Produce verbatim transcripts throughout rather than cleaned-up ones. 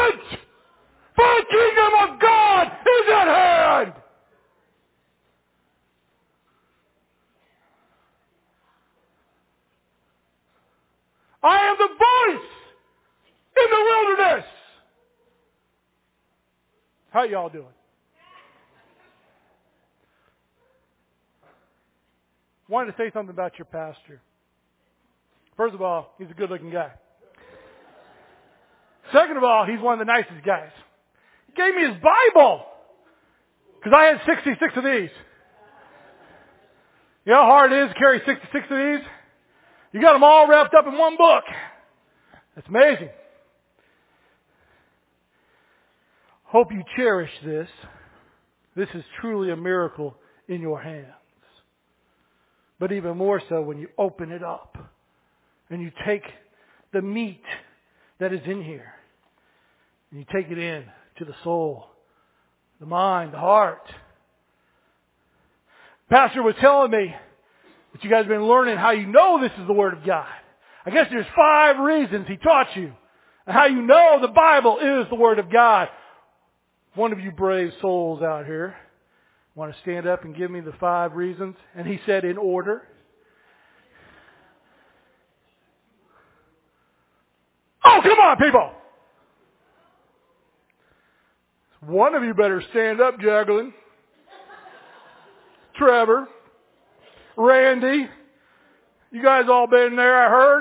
repent! For the kingdom of God is at hand! I am the voice in the wilderness. How y'all doing? Wanted to say something about your pastor. First of all, he's a good-looking guy. Second of all, he's one of the nicest guys. He gave me his Bible because I had sixty-six of these. You know how hard it is to carry sixty-six of these? You got them all wrapped up in one book. That's amazing. Hope you cherish this. This is truly a miracle in your hands. But even more so when you open it up and you take the meat that is in here and you take it in to the soul, the mind, the heart. Pastor was telling me that you guys have been learning how you know this is the Word of God. I guess there's five reasons he taught you and how you know the Bible is the Word of God. One of you brave souls out here want to stand up and give me the five reasons? And he said in order. Oh, come on, people! One of you better stand up, Jacqueline. Trevor. Randy. You guys all been there, I heard.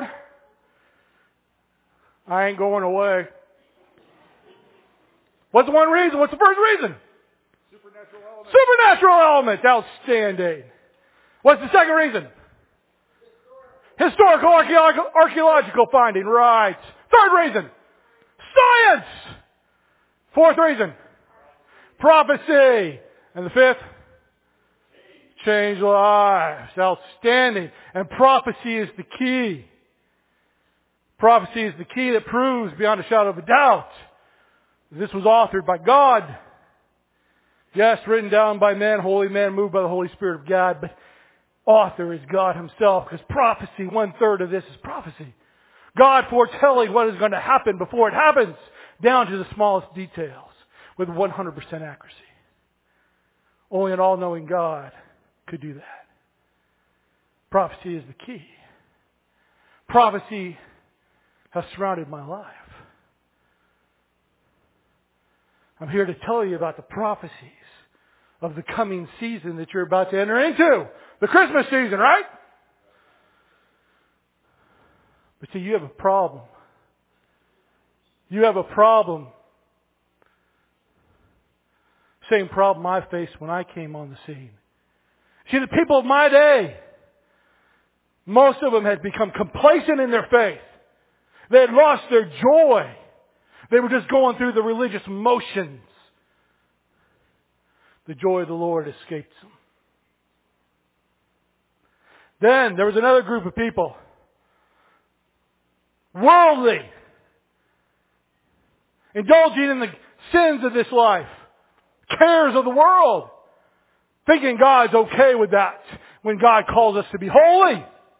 I ain't going away. What's the one reason? What's the first reason? Supernatural element. Supernatural element. Outstanding. What's the second reason? Historical, archaeological, archaeological finding. Right. Third reason. Science. Fourth reason. Prophecy. And the fifth? Change lives. Outstanding. And prophecy is the key. Prophecy is the key that proves beyond a shadow of a doubt this was authored by God. Yes, written down by men, holy men, moved by the Holy Spirit of God, but author is God Himself, because prophecy, one third of this is prophecy. God foretelling what is going to happen before it happens, down to the smallest details, with one hundred percent accuracy. Only an all-knowing God could do that. Prophecy is the key. Prophecy has surrounded my life. I'm here to tell you about the prophecies of the coming season that you're about to enter into. The Christmas season, right? But see, you have a problem. You have a problem. Same problem I faced when I came on the scene. See, the people of my day, most of them had become complacent in their faith. They had lost their joy. They were just going through the religious motions. The joy of the Lord escaped them. Then there was another group of people. Worldly. Indulging in the sins of this life. Cares of the world. Thinking God's okay with that when God calls us to be holy.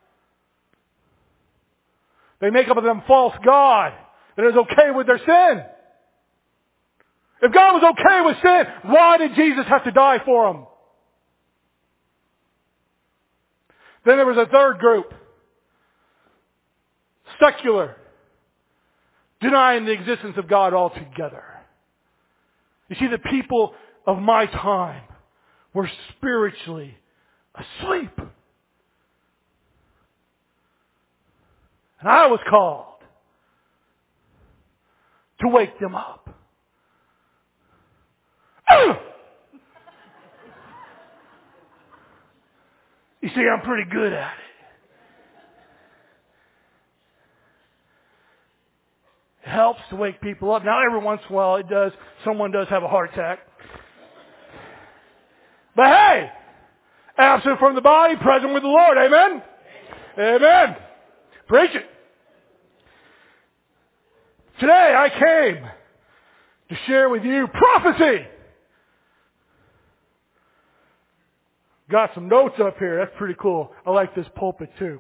They make up of them false God that is okay with their sin. If God was okay with sin, why did Jesus have to die for them? Then there was a third group. Secular. Denying the existence of God altogether. You see, the people of my time were spiritually asleep. And I was called to wake them up. You see, I'm pretty good at it. It helps to wake people up. Now, every once in a while, it does. Someone does have a heart attack. But hey, absent from the body, present with the Lord. Amen? Amen. Amen. Preach it. Today, I came to share with you prophecy. Got some notes up here. That's pretty cool. I like this pulpit too.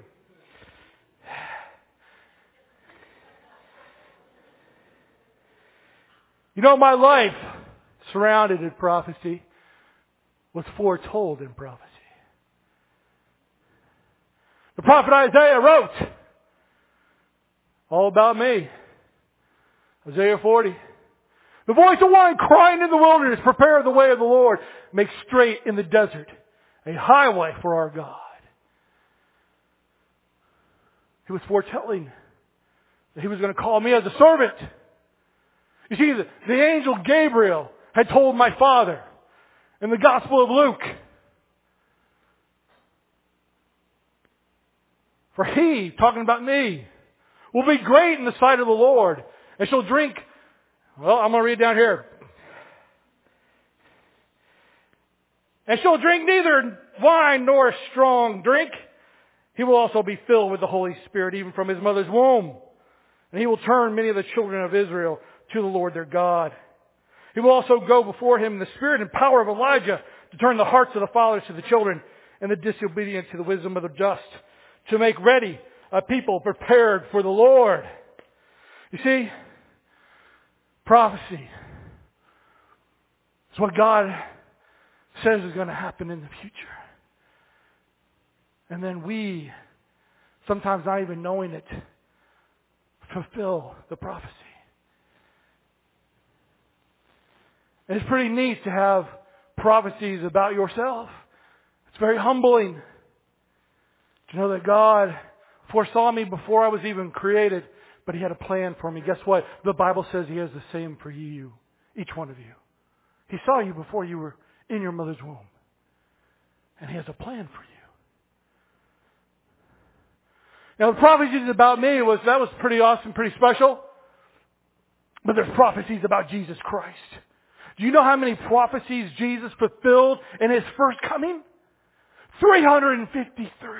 You know, my life, surrounded in prophecy, was foretold in prophecy. The prophet Isaiah wrote all about me. Isaiah forty. The voice of one crying in the wilderness, prepare the way of the Lord, make straight in the desert a highway for our God. He was foretelling that He was going to call me as a servant. You see, the, the angel Gabriel had told my father in the Gospel of Luke, for he, talking about me, will be great in the sight of the Lord, and shall drink, well, I'm going to read down here. And shall drink neither wine nor strong drink. He will also be filled with the Holy Spirit, even from his mother's womb. And he will turn many of the children of Israel to the Lord their God. He will also go before him in the spirit and power of Elijah to turn the hearts of the fathers to the children and the disobedient to the wisdom of the just, to make ready a people prepared for the Lord. You see, prophecy is what God says is going to happen in the future. And then we, sometimes not even knowing it, fulfill the prophecy. And it's pretty neat to have prophecies about yourself. It's very humbling to know that God foresaw me before I was even created, but He had a plan for me. Guess what? The Bible says He has the same for you, each one of you. He saw you before you were in your mother's womb. And He has a plan for you. Now the prophecies about me, was that was pretty awesome, pretty special. But there's prophecies about Jesus Christ. Do you know how many prophecies Jesus fulfilled in His first coming? three hundred fifty-three.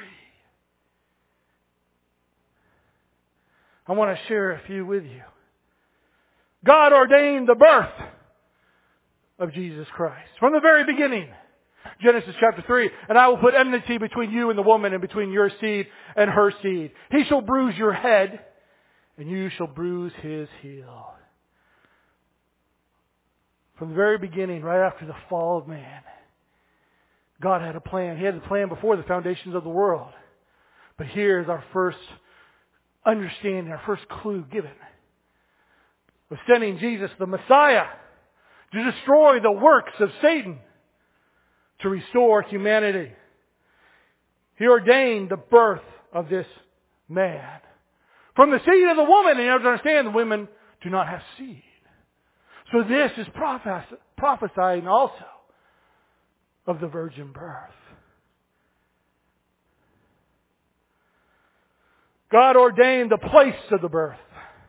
I want to share a few with you. God ordained the birth of Jesus Christ from the very beginning. Genesis chapter three, and I will put enmity between you and the woman, and between your seed and her seed. He shall bruise your head, and you shall bruise his heel. From the very beginning, right after the fall of man, God had a plan. He had a plan before the foundations of the world. But here's our first understanding, our first clue given. Of sending Jesus, the Messiah, to destroy the works of Satan, to restore humanity. He ordained the birth of this man. From the seed of the woman, and you have to understand, the women do not have seed. So this is prophes- prophesying also of the virgin birth. God ordained the place of the birth.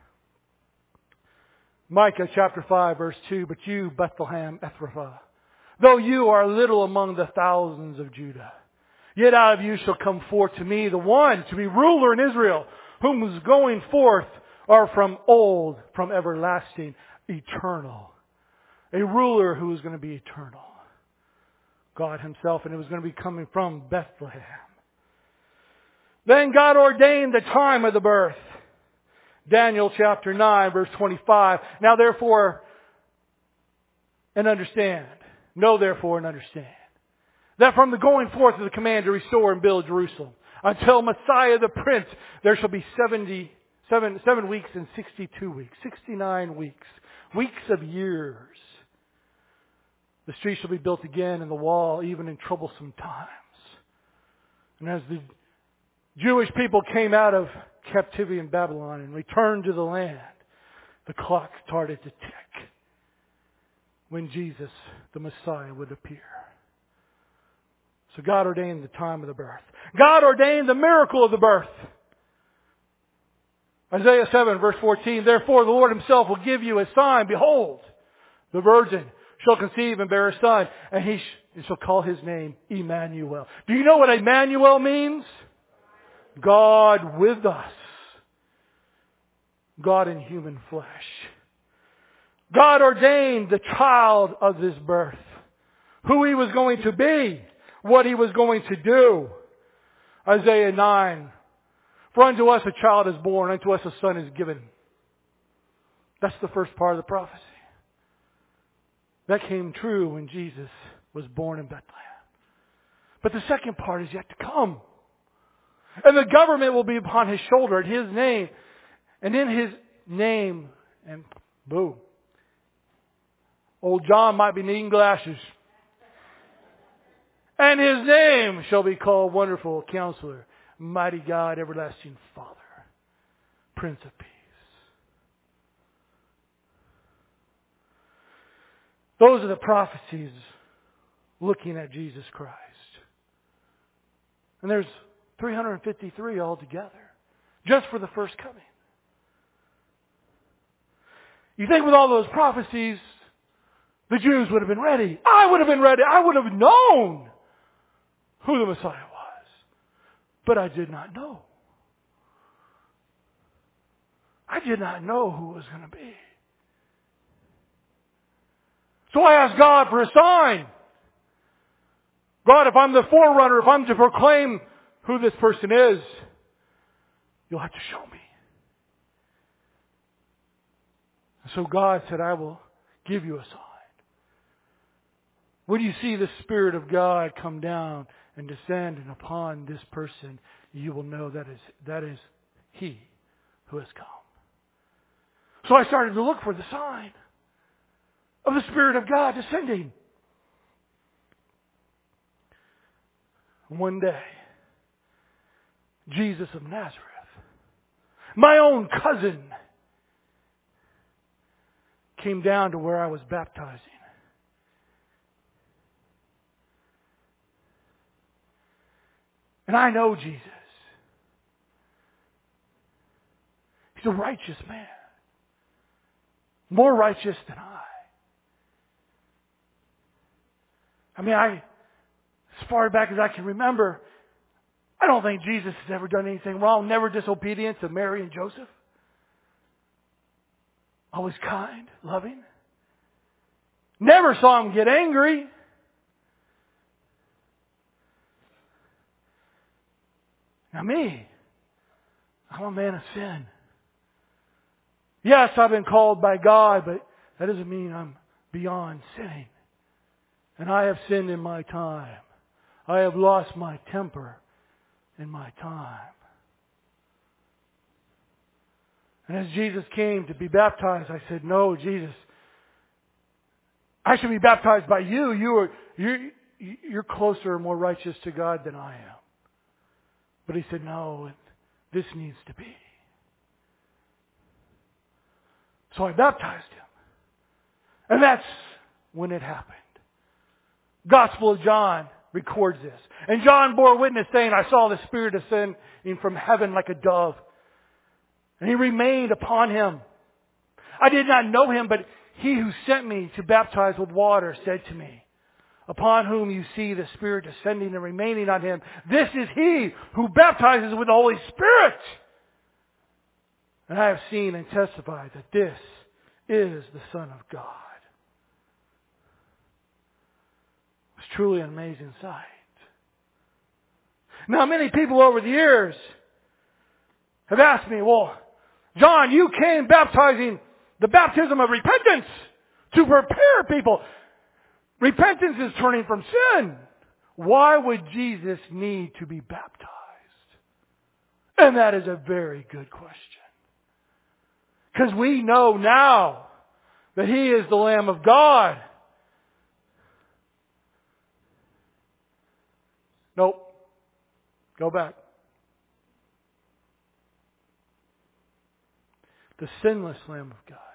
Micah chapter five verse two, but you, Bethlehem Ephrathah, though you are little among the thousands of Judah, yet out of you shall come forth to me the one to be ruler in Israel, whom is going forth are from old, from everlasting, eternal. A ruler who is going to be eternal. God Himself, and it was going to be coming from Bethlehem. Then God ordained the time of the birth. Daniel chapter nine verse twenty-five. Now therefore, and understand, know therefore and understand, that from the going forth of the command to restore and build Jerusalem, until Messiah the Prince, there shall be seventy, seven, seven weeks and sixty-two weeks, sixty-nine weeks, weeks of years. The street shall be built again, and the wall even in troublesome times. And as the Jewish people came out of captivity in Babylon and returned to the land, the clock started to tick when Jesus, the Messiah, would appear. So God ordained the time of the birth. God ordained the miracle of the birth. Isaiah seven verse fourteen, therefore the Lord Himself will give you a sign. Behold, the virgin shall conceive and bear a son, and he sh- shall call his name Emmanuel. Do you know what Emmanuel means? God with us. God in human flesh. God ordained the child of this birth. Who He was going to be. What He was going to do. Isaiah nine. For unto us a child is born, unto us a son is given. That's the first part of the prophecy. That came true when Jesus was born in Bethlehem. But the second part is yet to come. And the government will be upon His shoulder, in His name. And in His name, and boom. Old John might be needing glasses. And His name shall be called Wonderful Counselor, Mighty God, Everlasting Father, Prince of Peace. Those are the prophecies looking at Jesus Christ. And there's three hundred fifty-three altogether, just for the first coming. You think with all those prophecies, the Jews would have been ready. I would have been ready. I would have known who the Messiah was. But I did not know. I did not know who it was going to be. So I asked God for a sign. God, if I'm the forerunner, if I'm to proclaim who this person is, you'll have to show me. So God said, I will give you a sign. When you see the Spirit of God come down and descend and upon this person, you will know that is, that is He who has come. So I started to look for the sign of the Spirit of God descending. One day, Jesus of Nazareth, my own cousin, came down to where I was baptizing. And I know Jesus. He's a righteous man. More righteous than I. I mean, I, as far back as I can remember, I don't think Jesus has ever done anything wrong. Never disobedient to Mary and Joseph. Always kind, loving. Never saw him get angry. Now me, I'm a man of sin. Yes, I've been called by God, but that doesn't mean I'm beyond sinning. And I have sinned in my time. I have lost my temper in my time. And as Jesus came to be baptized, I said, no, Jesus, I should be baptized by you. You are, you're, you're closer and more righteous to God than I am. But He said, no, this needs to be. So I baptized him. And that's when it happened. Gospel of John records this. And John bore witness saying, I saw the Spirit ascending from heaven like a dove. And He remained upon him. I did not know him, but He who sent me to baptize with water said to me, upon whom you see the Spirit descending and remaining on him, this is He who baptizes with the Holy Spirit. And I have seen and testified that this is the Son of God. It's truly an amazing sight. Now, many people over the years have asked me, well, John, you came baptizing the baptism of repentance to prepare people. Repentance is turning from sin. Why would Jesus need to be baptized? And that is a very good question. Because we know now that He is the Lamb of God. Nope. Go back. The sinless Lamb of God.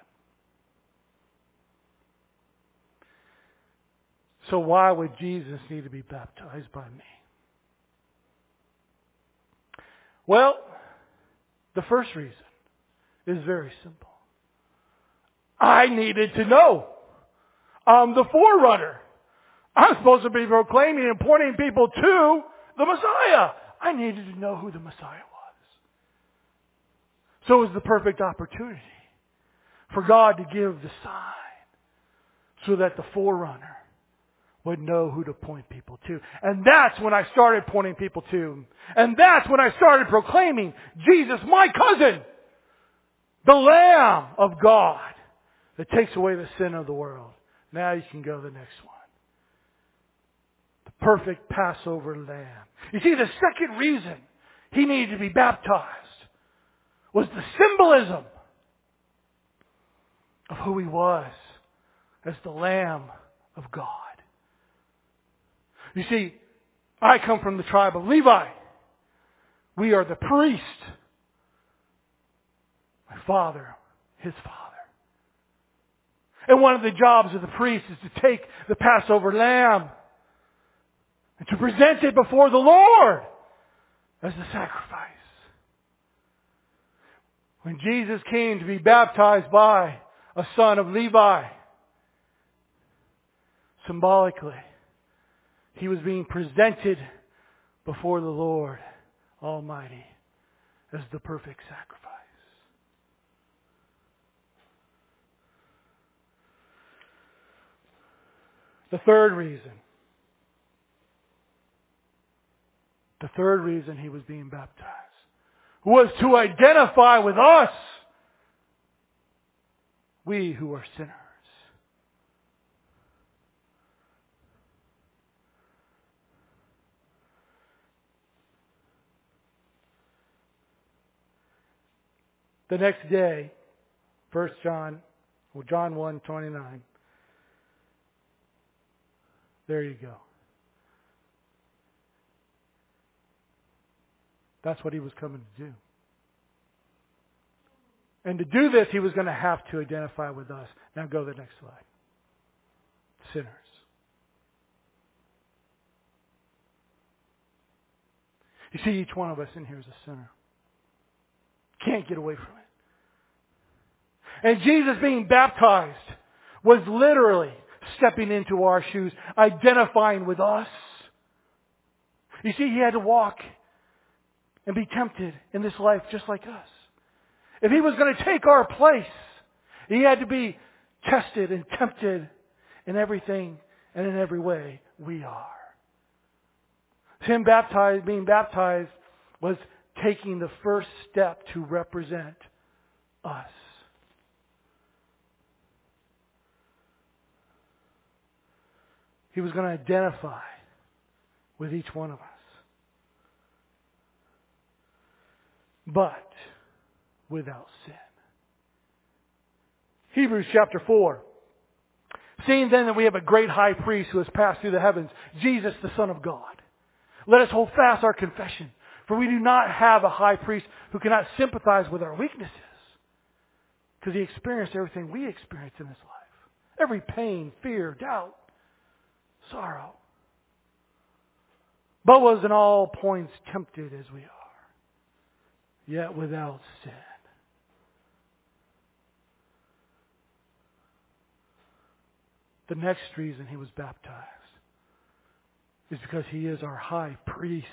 So why would Jesus need to be baptized by me? Well, the first reason is very simple. I needed to know. I'm the forerunner. I'm supposed to be proclaiming and pointing people to the Messiah. I needed to know who the Messiah was. So it was the perfect opportunity for God to give the sign so that the forerunner would know who to point people to. And that's when I started pointing people to Him. And that's when I started proclaiming Jesus, my cousin, the Lamb of God that takes away the sin of the world. Now you can go to the next one. The perfect Passover lamb. You see, the second reason he needed to be baptized was the symbolism of who he was as the Lamb of God. You see, I come from the tribe of Levi. We are the priest. My father, his father. And one of the jobs of the priest is to take the Passover lamb and to present it before the Lord as the sacrifice. When Jesus came to be baptized by a son of Levi, symbolically, he was being presented before the Lord Almighty as the perfect sacrifice. The third reason, the third reason he was being baptized was to identify with us, we who are sinners. The next day, First John, well, John one twenty-nine. There you go. That's what he was coming to do. And to do this, he was going to have to identify with us. Now go to the next slide. Sinners. You see, each one of us in here is a sinner. Can't get away from it. And Jesus being baptized was literally stepping into our shoes, identifying with us. You see, he had to walk and be tempted in this life just like us. If he was going to take our place, he had to be tested and tempted in everything and in every way we are. Him baptized, being baptized was taking the first step to represent us. He was going to identify with each one of us. But without sin. Hebrews chapter four. Seeing then that we have a great high priest who has passed through the heavens, Jesus the Son of God, let us hold fast our confession. For we do not have a high priest who cannot sympathize with our weaknesses. Because he experienced everything we experience in this life. Every pain, fear, doubt, sorrow. But was in all points tempted as we are, yet without sin. The next reason he was baptized is because he is our high priest.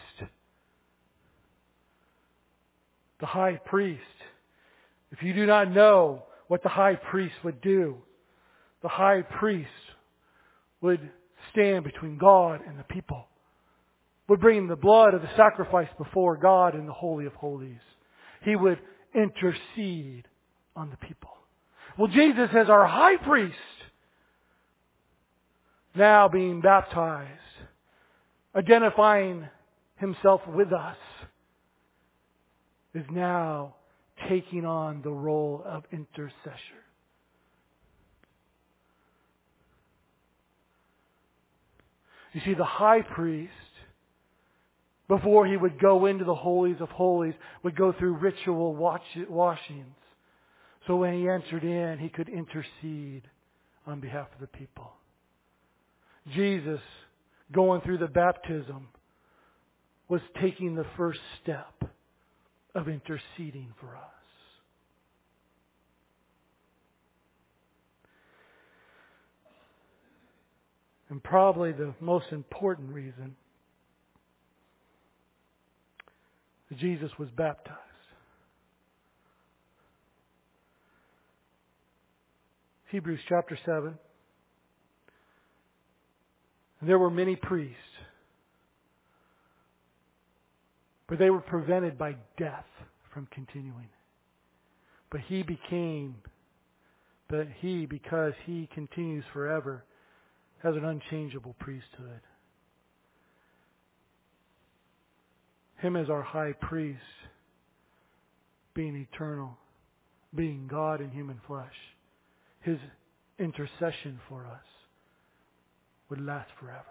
The high priest. If you do not know what the high priest would do, the high priest would stand between God and the people, would bring the blood of the sacrifice before God in the Holy of Holies. He would intercede on the people. Well, Jesus as our high priest, now being baptized, identifying himself with us, is now taking on the role of intercessor. You see, the high priest, before he would go into the holies of holies, would go through ritual washings. So when he entered in, he could intercede on behalf of the people. Jesus, going through the baptism, was taking the first step of interceding for us. And probably the most important reason that Jesus was baptized. Hebrews chapter seven. There were many priests, but they were prevented by death from continuing. But he became, but he, because he continues forever, has an unchangeable priesthood. Him as our high priest, being eternal, being God in human flesh. His intercession for us would last forever.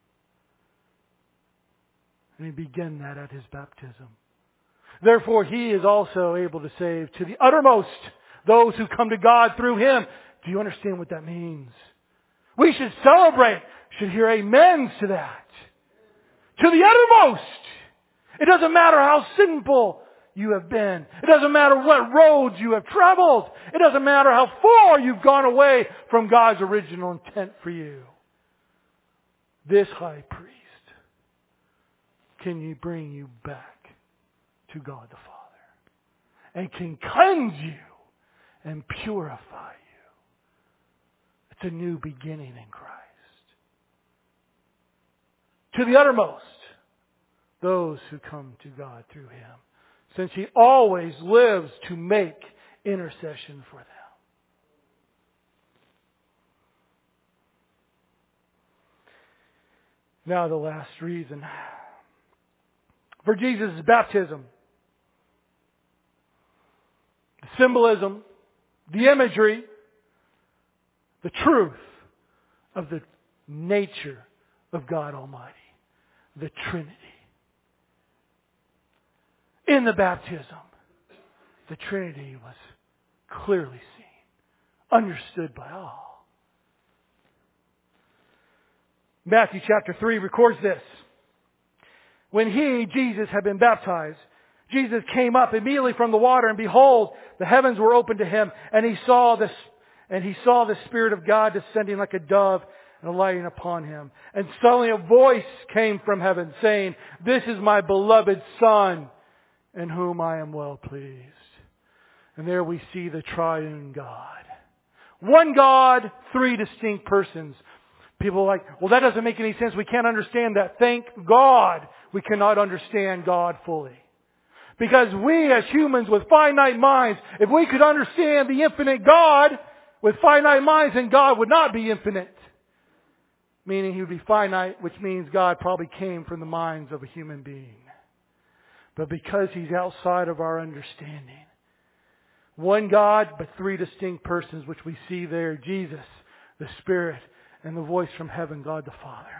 And He began that at His baptism. Therefore, He is also able to save to the uttermost those who come to God through Him. Do you understand what that means? We should celebrate, should hear amens to that. To the uttermost. It doesn't matter how sinful you have been. It doesn't matter what roads you have traveled. It doesn't matter how far you've gone away from God's original intent for you. This high priest can you bring you back to God the Father and can cleanse you and purify you. It's a new beginning in Christ. To the uttermost, those who come to God through Him, since He always lives to make intercession for them. Now the last reason for Jesus' baptism. The symbolism, the imagery, the truth of the nature of God Almighty. The Trinity. In the baptism, the Trinity was clearly seen, understood by all. Matthew chapter three records this. When He, Jesus, had been baptized, Jesus came up immediately from the water, and behold, the heavens were opened to Him, and He saw this, and He saw the Spirit of God descending like a dove and alighting upon Him. And suddenly a voice came from heaven, saying, "This is my beloved Son, in whom I am well pleased." And there we see the triune God. One God, three distinct persons. People are like, well, that doesn't make any sense. We can't understand that. Thank God we cannot understand God fully. Because we as humans with finite minds, if we could understand the infinite God with finite minds, then God would not be infinite. Meaning He would be finite, which means God probably came from the minds of a human being. But because He's outside of our understanding, one God, but three distinct persons, which we see there, Jesus, the Spirit, and the voice from heaven, God the Father.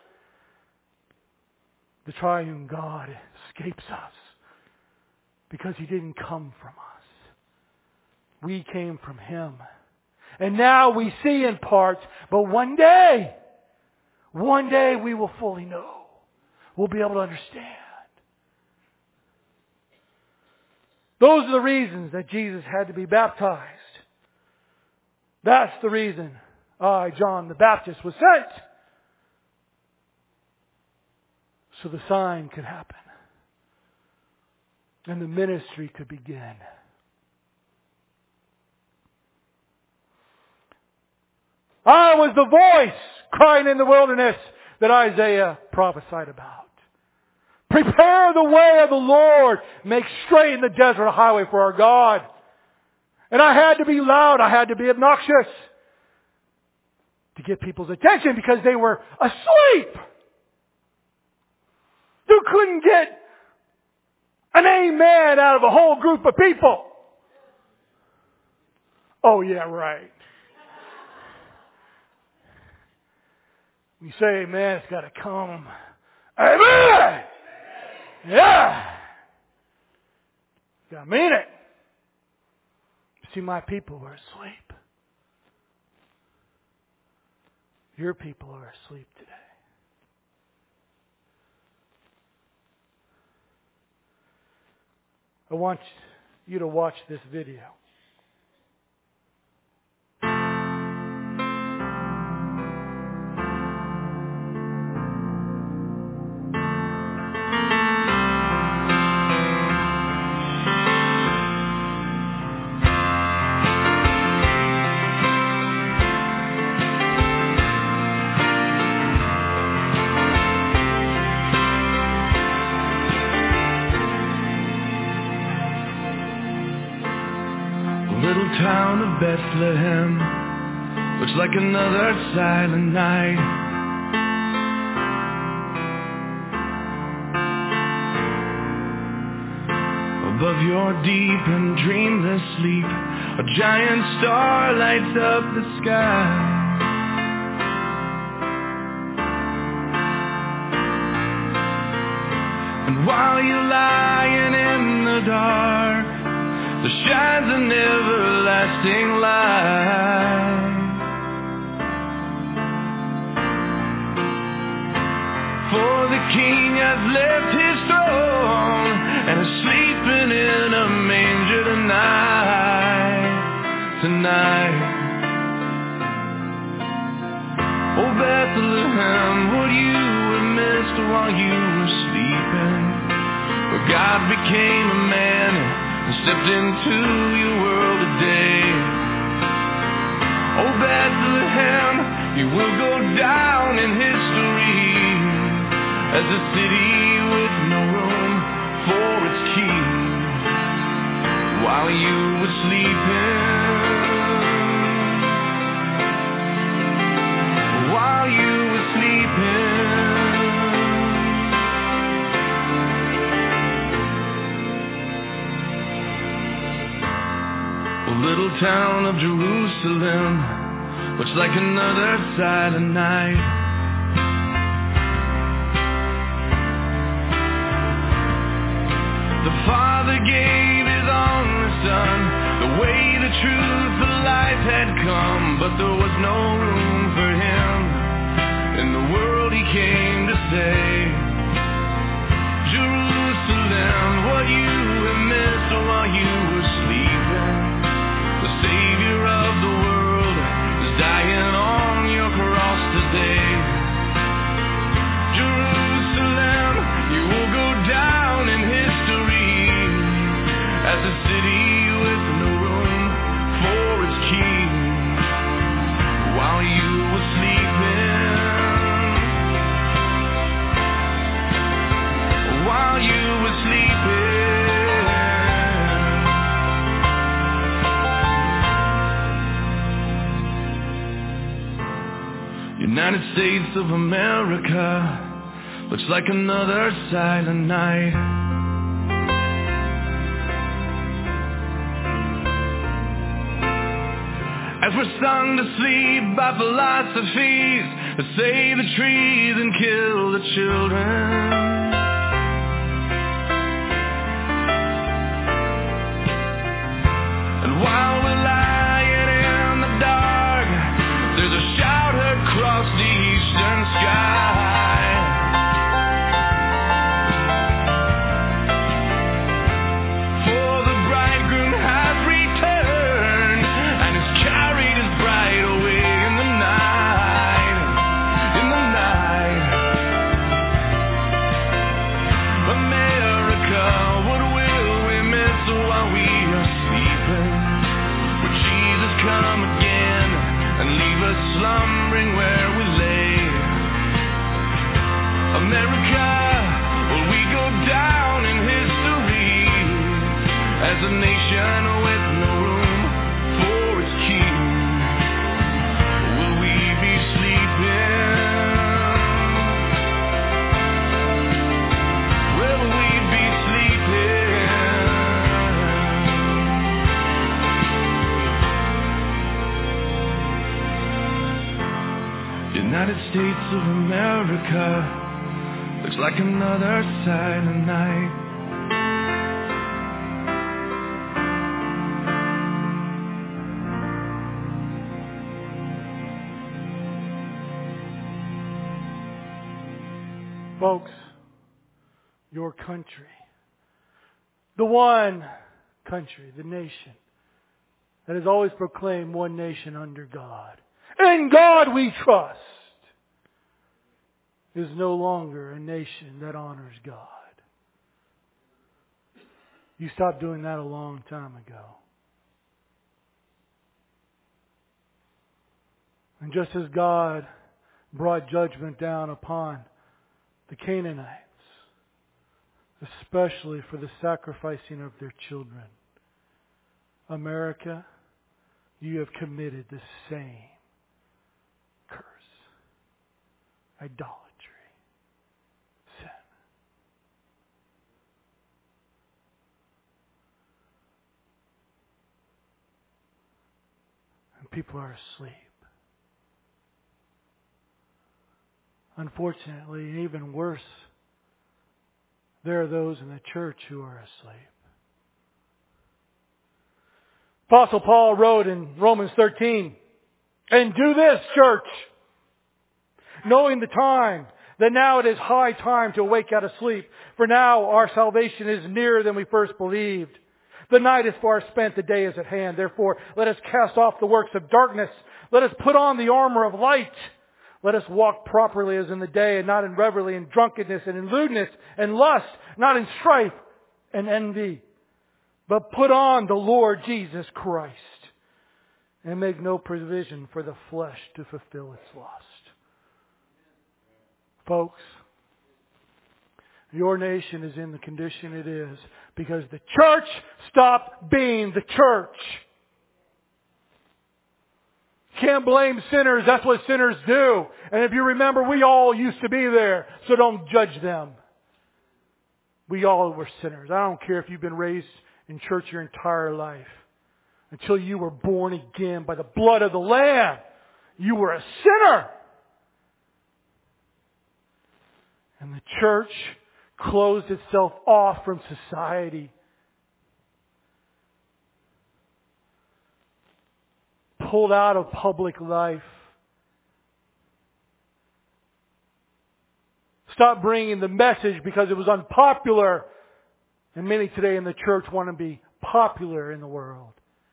The triune God escapes us because He didn't come from us. We came from Him. And now we see in part, but one day, one day we will fully know. We'll be able to understand. Those are the reasons that Jesus had to be baptized. That's the reason I, John the Baptist, was sent. So the sign could happen. And the ministry could begin. I was the voice crying in the wilderness that Isaiah prophesied about. Prepare the way of the Lord. Make straight in the desert a highway for our God. And I had to be loud. I had to be obnoxious to get people's attention because they were asleep. You couldn't get an amen out of a whole group of people. Oh yeah, right. You say amen, it's got to come. Amen! Yeah! I mean it. See, my people were asleep. Your people are asleep today. I want you to watch this video. Bethlehem, looks like another silent night. Above your deep and dreamless sleep, a giant star lights up the sky. And while you're lying in the dark, there shines an everlasting light. For the King has left his throne and is sleeping in a manger tonight, tonight. Oh Bethlehem, what you have missed while you were sleeping, where God became a man and stepped into your world today. Oh Bethlehem, you will go down in history as a city with no room for its king. While you were sleeping, while you were sleeping, the little town of Jerusalem looks like another silent night. The Father gave his only Son, the way, the truth, the life had come, but there was no room for him in the world he came to save. Jerusalem, what you have missed while you were sleeping, the Savior of the world is dying on your cross today. Jerusalem, you will go down in history as a city with no room for its king. While you were sleeping, while you were sleeping, United States of America looks like another silent night. As we're sung to sleep by philosophies that save the trees and kill the children. And while we're lying in the dark, there's a shout heard across the eastern sky. For the bridegroom has returned and has carried his bride away in the night, in the night. America, what will we miss while we are sleeping? Will Jesus come again and leave us slumbering where we lay? America, will we go down in history as a nation with no room for its king? Will we be sleeping? Will we be sleeping? United States of America looks like another silent night. Folks, your country, the one country, the nation that has always proclaimed one nation under God, in God we trust, is no longer a nation that honors God. You stopped doing that a long time ago. And just as God brought judgment down upon the Canaanites, especially for the sacrificing of their children, America, you have committed the same idolatry, sin. And people are asleep. Unfortunately, even worse, there are those in the church who are asleep. Apostle Paul wrote in Romans thirteen, "And do this, church, knowing the time, that now it is high time to awake out of sleep. For now our salvation is nearer than we first believed. The night is far spent, the day is at hand. Therefore, let us cast off the works of darkness. Let us put on the armor of light. Let us walk properly as in the day, and not in revelry and drunkenness and in lewdness and lust, not in strife and envy. But put on the Lord Jesus Christ, and make no provision for the flesh to fulfill its lust." Folks, your nation is in the condition it is because the church stopped being the church. Can't blame sinners. That's what sinners do. And if you remember, we all used to be there, so don't judge them. We all were sinners. I don't care if you've been raised in church your entire life. Until you were born again by the blood of the Lamb, you were a sinner. And the church closed itself off from society. Pulled out of public life. Stopped bringing the message because it was unpopular. And many today in the church want to be popular in the world.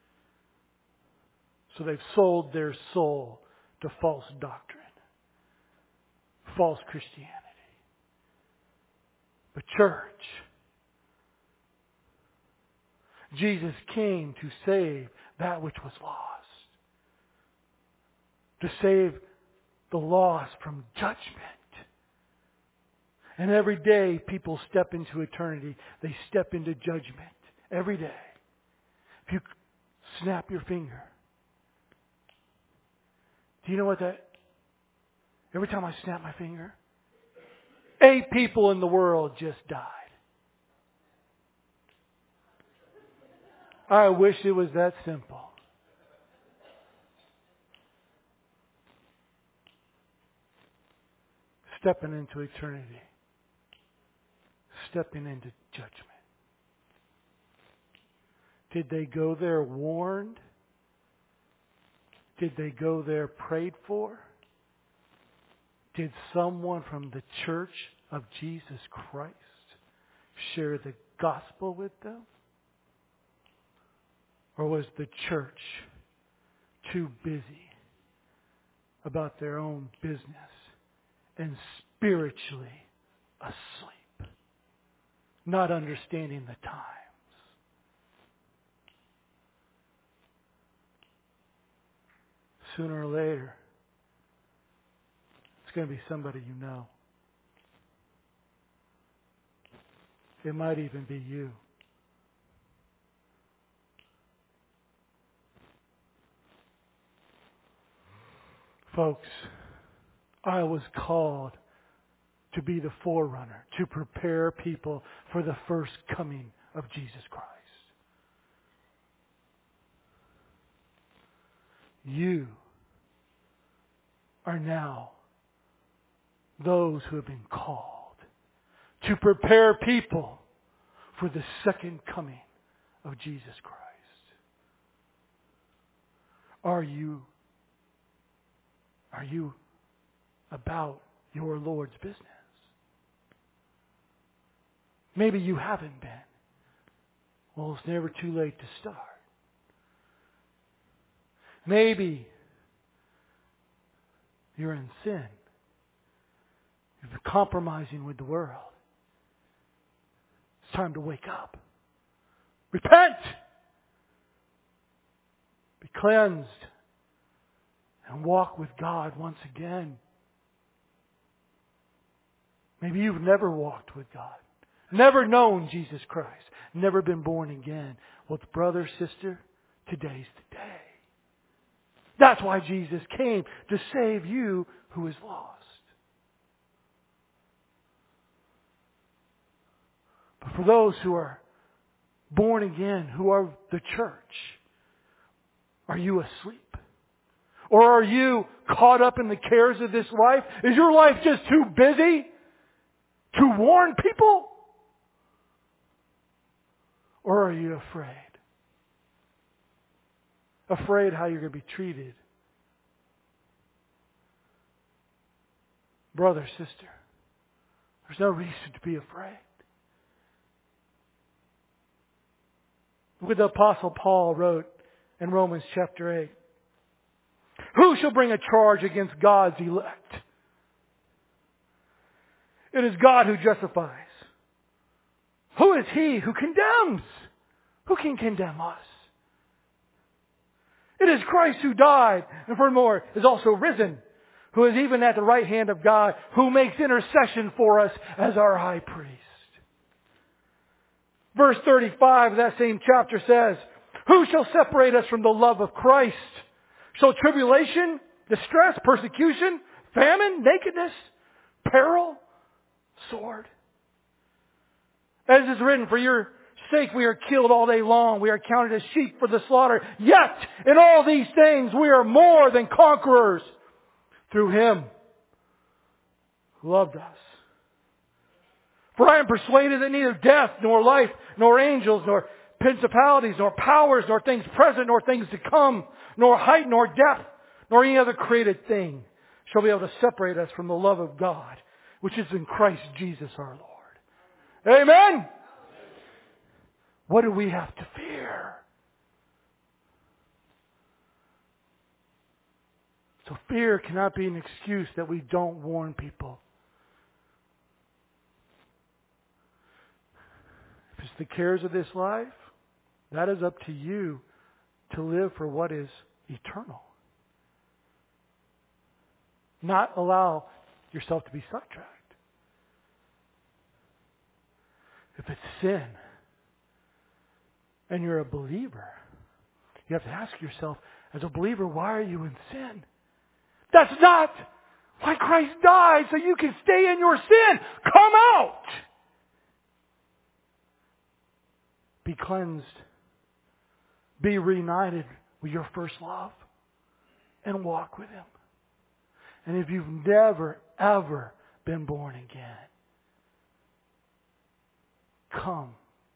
So they've sold their soul to false doctrine, false Christianity. But church, Jesus came to save that which was lost. To save the lost from judgment. And every day people step into eternity. They step into judgment. Every day. If you snap your finger. Do you know what that... Every time I snap my finger, eight people in the world just died. I wish it was that simple. Stepping into eternity. Stepping into judgment. Did they go there warned? Did they go there prayed for? Did someone from the church of Jesus Christ share the gospel with them? Or was the church too busy about their own business and spiritually asleep, not understanding the times? Sooner or later, it's going to be somebody you know. It might even be you. Folks, I was called to be the forerunner, to prepare people for the first coming of Jesus Christ. You are now those who have been called to prepare people for the second coming of Jesus Christ. Are you, are you about your Lord's business? Maybe you haven't been. Well, it's never too late to start. Maybe you're in sin. You're compromising with the world. It's time to wake up. Repent! Be cleansed. And walk with God once again. Maybe you've never walked with God. Never known Jesus Christ. Never been born again. Well, brother, sister, today's the day. That's why Jesus came, to save you who is lost. For those who are born again, who are the church, are you asleep? Or are you caught up in the cares of this life? Is your life just too busy to warn people? Or are you afraid? Afraid how you're going to be treated. Brother, sister, there's no reason to be afraid. Look what the Apostle Paul wrote in Romans chapter eight. Who shall bring a charge against God's elect? It is God who justifies. Who is He who condemns? Who can condemn us? It is Christ who died, and furthermore is also risen, who is even at the right hand of God, who makes intercession for us as our high priest. Verse thirty-five of that same chapter says, who shall separate us from the love of Christ? Shall tribulation, distress, persecution, famine, nakedness, peril, sword? As is written, for your sake we are killed all day long. We are counted as sheep for the slaughter. Yet, in all these things we are more than conquerors through Him who loved us. For I am persuaded that neither death, nor life, nor angels, nor principalities, nor powers, nor things present, nor things to come, nor height, nor depth, nor any other created thing shall be able to separate us from the love of God, which is in Christ Jesus our Lord. Amen? What do we have to fear? So fear cannot be an excuse that we don't warn people. If it's the cares of this life, that is up to you to live for what is eternal. Not allow yourself to be sidetracked. If it's sin, and you're a believer, you have to ask yourself, as a believer, why are you in sin? That's not why Christ died, so you can stay in your sin. Come out! Be cleansed. Be reunited with your first love. And walk with Him. And if you've never, ever been born again, come.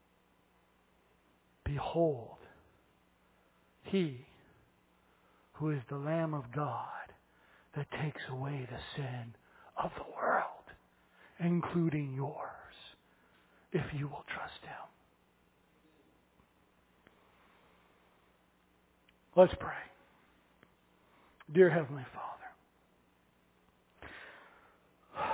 Behold, He who is the Lamb of God that takes away the sin of the world, including yours, if you will trust Him. Let's pray. Dear Heavenly Father,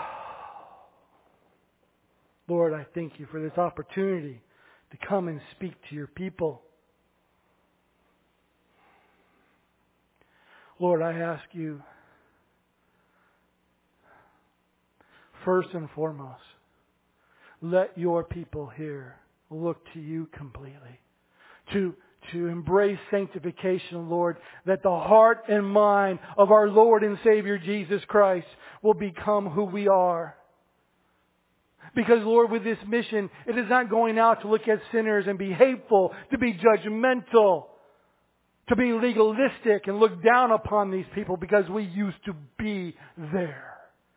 Lord, I thank You for this opportunity to come and speak to Your people. Lord, I ask You, first and foremost, let Your people here look to You completely. To, to embrace sanctification, Lord, that the heart and mind of our Lord and Savior Jesus Christ will become who we are. Because, Lord, with this mission, it is not going out to look at sinners and be hateful, to be judgmental, to be legalistic and look down upon these people because we used to be there.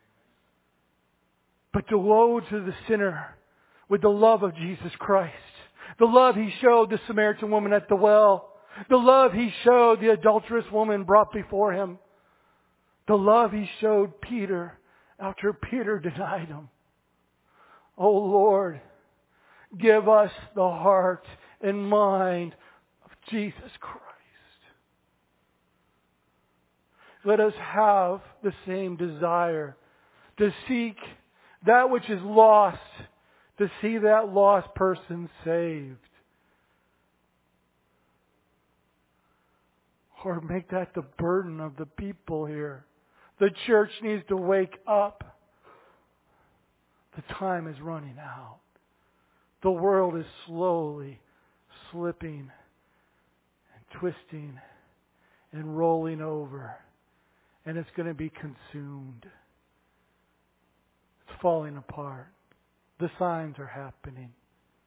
But to woe to the sinner with the love of Jesus Christ. The love He showed the Samaritan woman at the well. The love He showed the adulterous woman brought before Him. The love He showed Peter after Peter denied Him. Oh Lord, give us the heart and mind of Jesus Christ. Let us have the same desire to seek that which is lost, to see that lost person saved. Or make that the burden of the people here. The church needs to wake up. The time is running out. The world is slowly slipping and twisting and rolling over. And it's going to be consumed. It's falling apart. The signs are happening.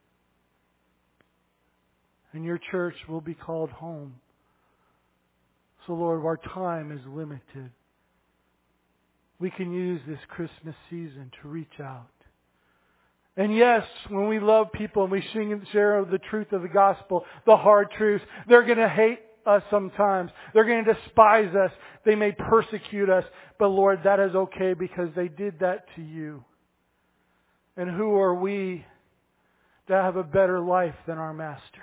And your church will be called home. So Lord, our time is limited. We can use this Christmas season to reach out. And yes, when we love people and we sing and share the truth of the gospel, the hard truths, they're going to hate us sometimes. They're going to despise us. They may persecute us. But Lord, that is okay because they did that to you. And who are we to have a better life than our Master?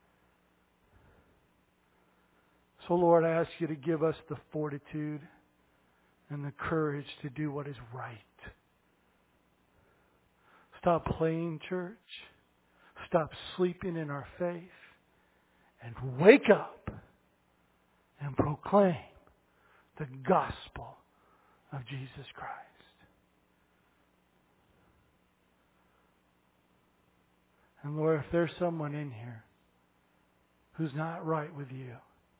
So Lord, I ask you to give us the fortitude and the courage to do what is right. Stop playing church. Stop sleeping in our faith. And wake up and proclaim the gospel of Jesus Christ. And Lord, if there's someone in here who's not right with you,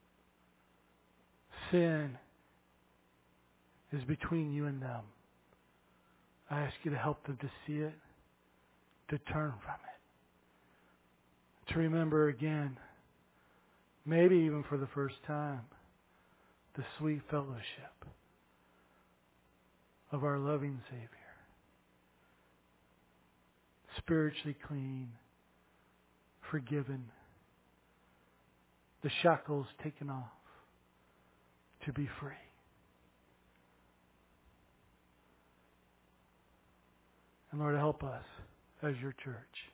sin is between you and them. I ask you to help them to see it, to turn from it, to remember again, maybe even for the first time, the sweet fellowship of our loving Savior. Spiritually clean, forgiven, the shackles taken off, to be free. And Lord, help us as your church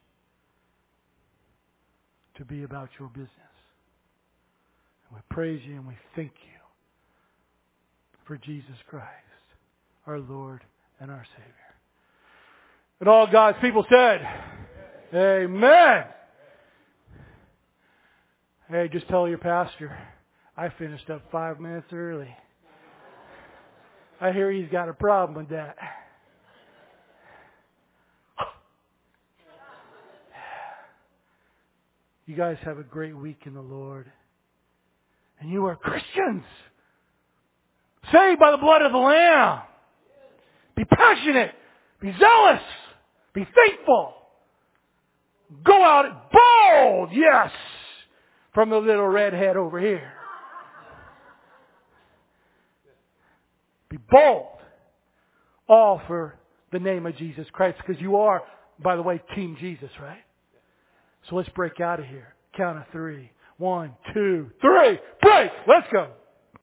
to be about your business. And we praise you and we thank you for Jesus Christ, our Lord and our Savior. And all God's people said, Amen. Amen. Hey, just tell your pastor, I finished up five minutes early. I hear he's got a problem with that. You guys have a great week in the Lord. And you are Christians. Saved by the blood of the Lamb. Be passionate. Be zealous. Be faithful. Go out bold. Yes. From the little redhead over here. Be bold. All for the name of Jesus Christ. Because you are, by the way, Team Jesus, right? So let's break out of here. Count of three. One, two, three. Break! Let's go.